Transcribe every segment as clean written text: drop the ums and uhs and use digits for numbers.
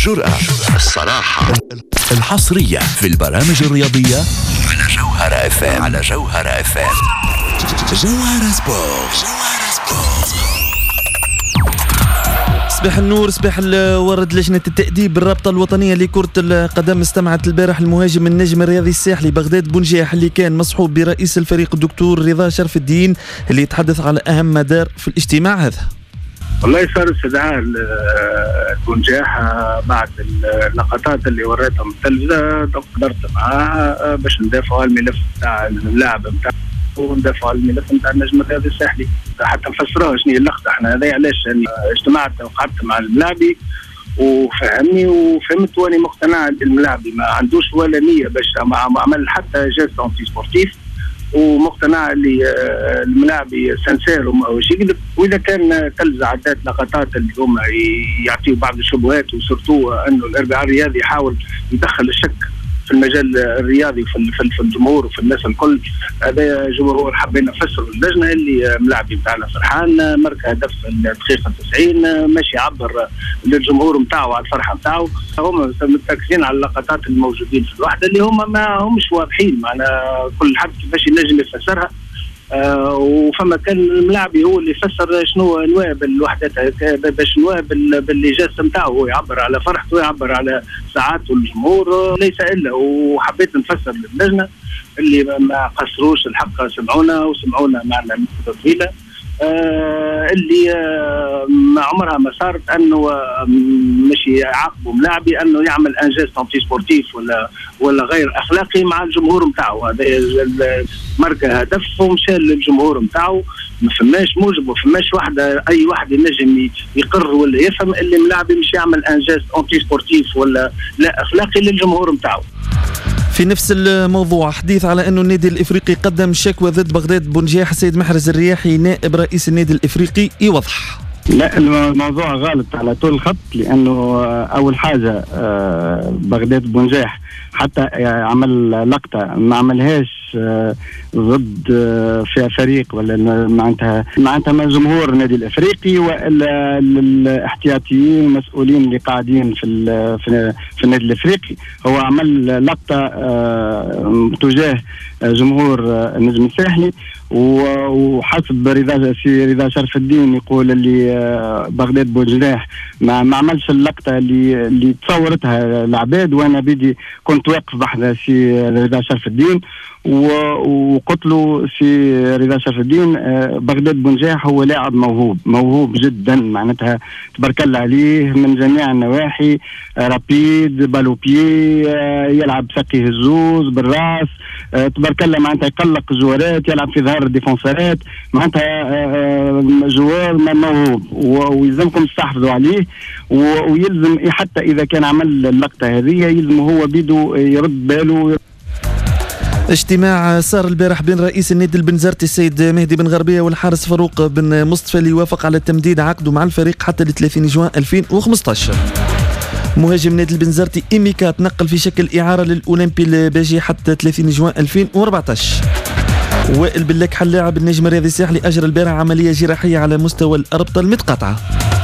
الجرأة، الصراحة، الحصرية في البرامج الرياضية على جوهرة FM. على جوهرة FM. جوهرة سبورت. صباح النور، صباح الورد. لجنة التأديب بالرابطة الوطنية لكرة القدم استمعت البارح المهاجم النجم الرياضي الساحلي بغداد بونجاح اللي كان مصحوب برئيس الفريق الدكتور رضا شرف الدين اللي يتحدث على أهم مدار في الاجتماع هذا. والله صار استدعاء بونجاح بعد اللقطات اللي وريتهم التلفزة، قدرت معاه باش ندافعوا على الملف تاع اللاعب بتاعه وندافعوا على الملف نتاع النجم الرياضي الساحلي، حتى نفسروها شنو هي اللقطه. احنا هذا علاش يعني اجتمعت وقعدت مع الملاعبي وفهمني وفهمت واني مقتنع الملاعبي ما عندوش ولا نيه باش عمل حتى جيست انتي سبورتيف، ومقتنع اللي الملاعبي سنسير ومش يقلب. واذا كان تلز عدات لقطات اللي هم يعطيوا بعض الشبهات وسرتو انه الاربعاء الرياضي يحاول يدخل الشك في المجال الرياضي في الجمهور وفي الناس الكل. هذا جمهور حبينا نفسروا اللجنه اللي ملاعبي بتاعنا فرحان مارك هدف الدقيقه 90 ماشي يعبر للجمهور نتاعو على الفرحه نتاعو. هم مركزين على اللقطات الموجودين في الوحده اللي هم ما همش واضحين، معنا كل حد كيفاش ينجم يفسرها. وفما كان الملاعبي هو اللي فسر شنو نواب الوحدات باش نواب باللجاس نتاعو، هو يعبر على فرحته ويعبر على سعادته الجمهور ليس الا. وحبيت نفسر للجنه اللي ما قصروش الحق، سمعونا معنا مده طويله اللي ما عمرها ما صارت انه مش يعاقبوا ملاعبي انه يعمل انجاز انتي سبورتيف ولا غير اخلاقي مع الجمهور نتاعو. هذا ماركة هدف ومشى للجمهور نتاعو، ما فماش موجب وفماش اي واحد ينجم يقر ولا يفهم اللي ملاعبي مش يعمل انجاز انتي سبورتيف ولا لا اخلاقي للجمهور نتاعو. في نفس الموضوع حديث على أنه النادي الإفريقي قدم شكوى ضد بغداد بونجاح. السيد محرز الرياحي نائب رئيس النادي الإفريقي يوضح. لا، الموضوع غلط على طول الخط، لأنه أول حاجة بغداد بونجاح حتى عمل لقطة ما عملهاش ضد فيها فريق ولا معناتها ما جمهور النادي الافريقي والا الاحتياطيين المسؤولين اللي قاعدين في النادي الافريقي. هو عمل لقطة تجاه جمهور النجم الساحلي، وحسب رضا شرف الدين يقول اللي بغداد بونجاح ما عملش اللقطة اللي تصورتها العباد. وانا بدي كنت واقف بحذا سي رضا شرف الدين وقلت له سي رضا شرف الدين بغداد بونجاح هو لاعب موهوب جدا، معناتها تبارك الله عليه من جميع النواحي، رابيد بالوبيي، يلعب سقي هزوز بالراس، تبارك الله معناتها يقلق الجوارات، يلعب في ظهر الديفونسارات، معناتها جوار موهوب ويلزمكم تستحفظوا عليه. ويلزم حتى اذا كان عمل اللقطه هذه يلزم هو بيدو يرد باله. اجتماع صار البارح بين رئيس النادي البنزرتي السيد مهدي بن غربية والحارس فاروق بن مصطفى اللي وافق على تمديد عقده مع الفريق حتى ل 30 جوان 2015. مهاجم نادي البنزرتي إيميكا تنقل في شكل إعارة للأولمبي الباجي حتى 30 جوان 2014. وائل بلاك لاعب النجم الرياضي الساحلي أجرى البارح عملية جراحية على مستوى الأربطة المتقاطعة.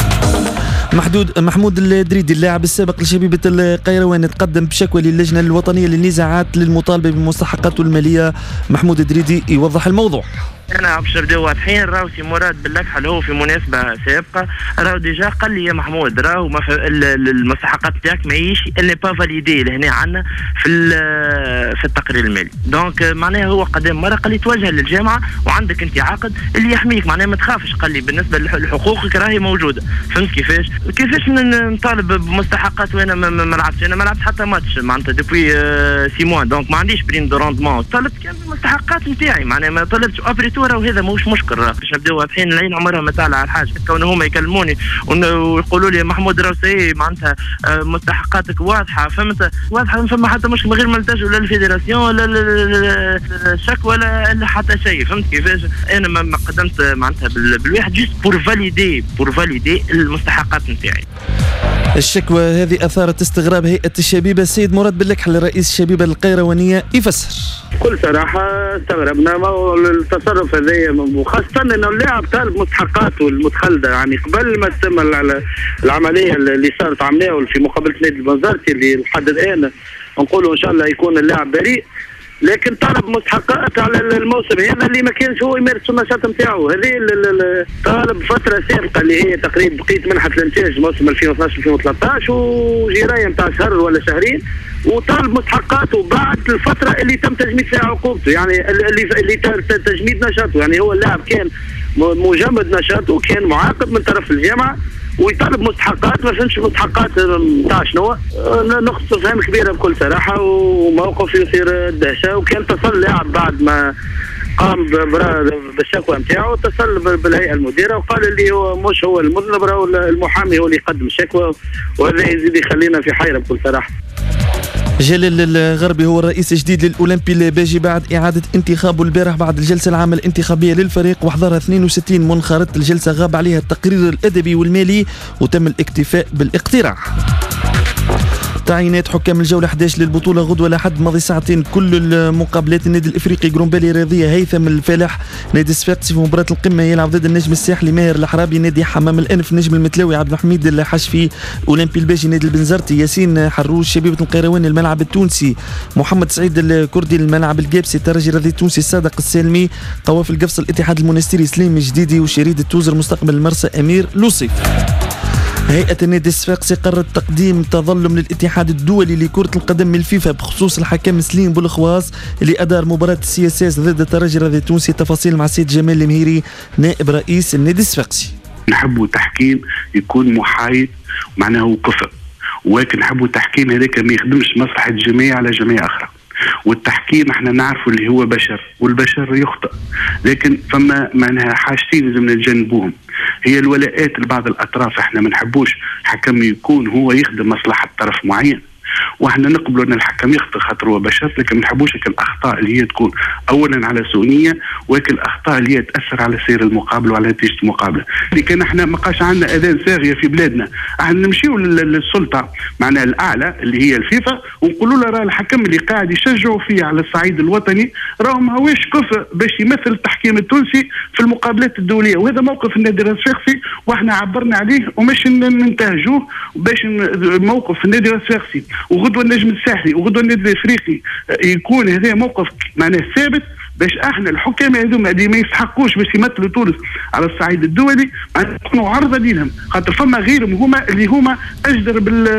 محمود الدريدي اللاعب السابق لشبيبة القيروان تقدم بشكوى للجنة الوطنية للنزاعات للمطالبة بمستحقاته المالية. محمود الدريدي يوضح الموضوع. انا باش نبداو واضحين. راهو سي مراد باللكحل هو في مناسبه سابقه راهو ديجا قال لي يا محمود راهو المستحقات تاعك ماهيش اللي با فاليدي لهنا عندنا في التقرير المالي. دونك معناها هو قدام مره قال لي توجه للجامعه وعندك انت عقد اللي يحميك، معناها ما تخافش. قال لي بالنسبه لحقوقك راهي موجوده. فهمت كيفاش نطالب بمستحقات وانا ما لعبتش. انا ما لعبت حتى ماتش معناتها دوبوي 6 موا، دونك ما عنديش بريم دو روندمون. طلبت كان المستحقات نتاعي، معناها ما طلبتش ابريتو. وهذا ماهوش مشكل. باش نبداو واضحين العين عمرها ما تعلى على الحاجه. كون هما يكلموني ويقولوا لي محمود راهو معناتها مستحقاتك واضحه، فهمت واضحه، فما حتى مشكل من غير ما نلتجوا لا الفيدراسيون ولا الشك ولا حتى شيء. فهمت كيفاش؟ انا ما قدمت معناتها بالواحد جوست بور فاليدي المستحقات نتاعي. الشكوى هذه أثارت استغراب هيئة الشبيبة. السيد مراد باللكحل رئيس الشبيبة القيروانية يفسر. بكل صراحة استغربنا التصرف هذا، وخاصة أنه اللاعب طالب مستحقاته المتخلدة. يعني قبل ما تتم العملية اللي صارت عملية في مقابلة نادي البنزرتي اللي لحد الآن نقولوا إن شاء الله يكون اللاعب بريء، لكن طلب مستحقات على الموسم هذا اللي ما كانش هو يمارس النشاط نتاعو. هذه طالب فتره سابقه اللي هي تقريبا بقيت منحه الانتاج موسم 2012-2013 وجرايه نتاع شهر ولا شهرين، وطالب مستحقاته بعد الفتره اللي تم تجميد فيها عقوبته، يعني اللي تجميد نشاطه. يعني هو اللاعب كان مجمد نشاطه وكان معاقب من طرف الجامعه ويطالب مستحقات. ما فهمش مستحقات نتاع شنو، نقطة فهم كبيرة بكل صراحة، وموقف يثير الدهشة. وكان اتصل لاعب بعد ما قام بالشكوى نتاعو، اتصل بالهيئة المديرة وقال اللي هو مش هو المذنب، راهو المحامي هو اللي يقدم الشكوى، وهذا يزيد يخلينا في حيرة بكل صراحة. جلال الغربي هو الرئيس الجديد للأولمبي الباجي بعد إعادة انتخابه البارح بعد الجلسة العامة الانتخابية للفريق، وحضرها 62 منخرط. الجلسة غاب عليها التقرير الأدبي والمالي وتم الاكتفاء بالاقتراح. تعيينات حكام الجولة 11 للبطولة غدوة لحد ماضي ساعتين كل المقابلات. النادي الإفريقي جرومبالي الرياضية هيثم الفالح. نادي الصفاقسي في مباراة القمة يلعب ضد النجم الساحلي ماهر الحرابي. نادي حمام الأنف نجم المتلاوي عبد الحميد الحشفي. أولمبي الباجي نادي البنزرتي ياسين حروش. شبيبة القيروان الملعب التونسي محمد سعيد الكردي. الملعب الجابسي الترجي الرياضي التونسي الصادق السالمي. قوافل القفص الاتحاد المنستيري سليم الجديدي. وشريد التوزر مستقبل المرسى أمير لوصيف. هيئة النادي الصفاقسي قررت تقديم تظلم للاتحاد الدولي لكرة القدم من الفيفا بخصوص الحكم سليم بولخواص اللي أدار مباراة CSS ضد الترجي الرياضي التونسي. تفاصيل مع السيد جمال المهيري نائب رئيس النادي الصفاقسي. نحبوا تحكيم يكون محايد معناه كفء، ولكن نحبوا تحكيم هذاك ما يخدمش مصلحة جماعة على جماعة أخرى. والتحكيم احنا نعرفوا اللي هو بشر، والبشر يخطئ، لكن فما معناها حاجتين لازم نتجنبوهم. هي الولاءات لبعض الاطراف. احنا ما نحبوش حكم يكون هو يخدم مصلحه طرف معين، واحنا نقبلوا ان الحكم يخطئ خاطر هو بشر، لكن ما نحبوش الاخطاء اللي هي تكون اولا على سونيه، ولكن الاخطاء اللي هي تاثر على سير المقابله وعلى نتيجه المقابله. لكن احنا ما بقاش عندنا اذان صاغيه في بلادنا، احنا نمشيو للسلطه معناها الاعلى اللي هي الفيفا ونقولوا له راه الحكم اللي قاعد يشجعوا فيه على الصعيد الوطني راه ما هوش كفء باش يمثل التحكيم التونسي في المقابلات الدوليه. وهذا موقف النادي الصفاقسي واحنا عبرنا عليه ومش ننتهجوه باش موقف النادي الصفاقسي وغدوه النجم الساحلي وغدوه النادي الافريقي يكون هذا موقف معناه ثابت باش احنا الحكام هذوما اللي ما يستحقوش باش يمثلوا تونس على الصعيد الدولي نكونوا عرضه لهم، خاطر فما غيرهم هما اللي هما اجدر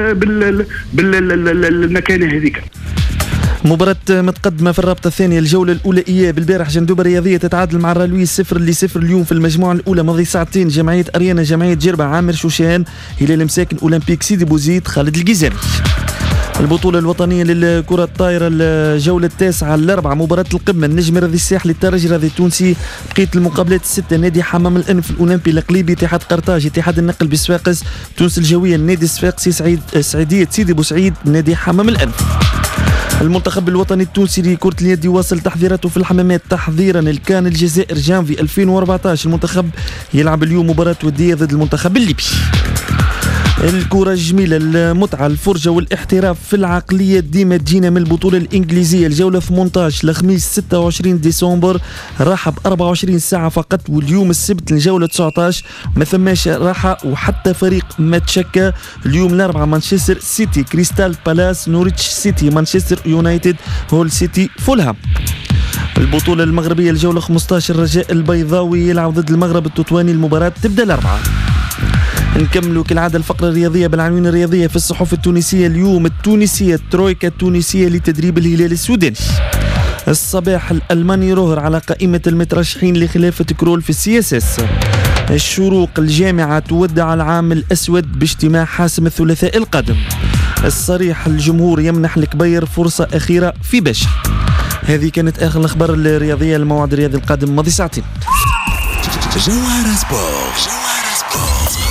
بالمكانه هذيك. مباراة متقدمة في الرابطة الثانية الجولة الأولى إياب بالبارح جندوبة الرياضية تتعادل مع الرالوي 0-0 اليوم في المجموعة الأولى. ماضي ساعتين جمعية أريانا جمعية جربة عامر شوشان هلال مساكن أولمبيك سيدي بوزيد خالد الجيزاني. البطولة الوطنية للكرة الطائرة الجولة التاسعة الأربعة مباراة القمة النجم الرياضي الساحلي الترجي الرياضي التونسي. بقيت المقابلات الستة نادي حمام الأنف الأولمبي القليبي اتحاد قرطاج اتحاد النقل بصفاقس تونس الجوية النادي الصفاقسي سعيدية سيدي بوسعيد نادي حمام الأنف. المنتخب الوطني التونسي لكرة اليد يواصل تحضيراته في الحمامات تحضيرا الكان الجزائر جانفي 2014. المنتخب يلعب اليوم مباراة ودية ضد المنتخب الليبي. الكرة الجميلة المتعة الفرجة والاحتراف في العقلية ديما تجينا من البطولة الإنجليزية الجولة 18 لخميس 26 ديسمبر راحة ب 24 ساعة فقط، واليوم السبت الجولة 19 ما ثماش راحة وحتى فريق ما تشكى. اليوم الأربعاء مانشستر سيتي كريستال بالاس نوريتش سيتي مانشستر يونايتد هول سيتي فولهام. البطولة المغربية الجولة 15 الرجاء البيضاوي يلعب ضد المغرب التطواني. المباراة تبدأ الأربعاء. نكملوا كالعادة الفقرة الرياضية بالعناوين الرياضية في الصحف التونسية. اليوم التونسية الترويكا التونسية لتدريب الهلال السوداني. الصباح الألماني روهر على قائمة المترشحين لخلافة كرول في CSS. الشروق الجامعة تودع العام الأسود باجتماع حاسم الثلاثاء القادم. الصريح الجمهور يمنح الكبير فرصة أخيرة في باشا. هذه كانت آخر الأخبار الرياضية. الموعد الرياضي القادم ماضي ساعتين. جوهر سبورت.